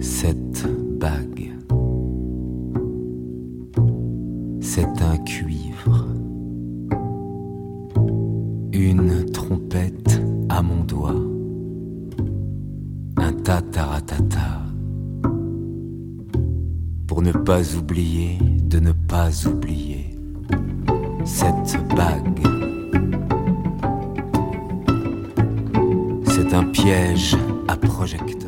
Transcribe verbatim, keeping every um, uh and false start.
Cette bague, c'est un cuivre, une trompette à mon doigt, un tataratata, pour ne pas oublier de ne pas oublier cette bague. C'est un piège à projecteurs.